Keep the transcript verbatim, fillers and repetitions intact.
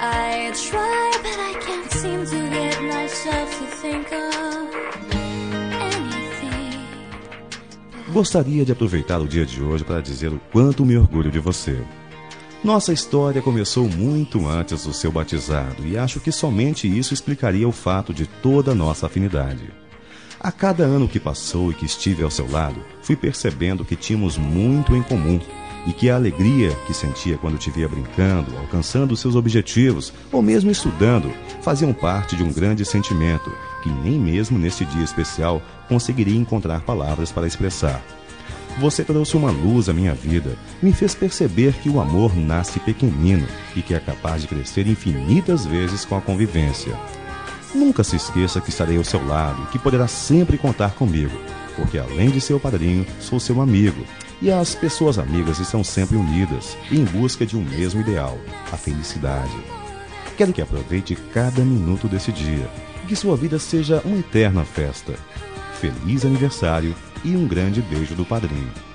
I try, but I can't seem to get myself to think of anything. Gostaria de aproveitar o dia de hoje para dizer o quanto me orgulho de você. Nossa história começou muito antes do seu batizado e acho que somente isso explicaria o fato de toda a nossa afinidade. A cada ano que passou e que estive ao seu lado, fui percebendo que tínhamos muito em comum e que a alegria que sentia quando te via brincando, alcançando seus objetivos ou mesmo estudando, faziam parte de um grande sentimento que nem mesmo neste dia especial conseguiria encontrar palavras para expressar. Você trouxe uma luz à minha vida, me fez perceber que o amor nasce pequenino e que é capaz de crescer infinitas vezes com a convivência. Nunca se esqueça que estarei ao seu lado e que poderá sempre contar comigo, porque além de seu padrinho, sou seu amigo, e as pessoas amigas estão sempre unidas e em busca de um mesmo ideal, a felicidade. Quero que aproveite cada minuto desse dia e que sua vida seja uma eterna festa. Feliz aniversário e um grande beijo do padrinho.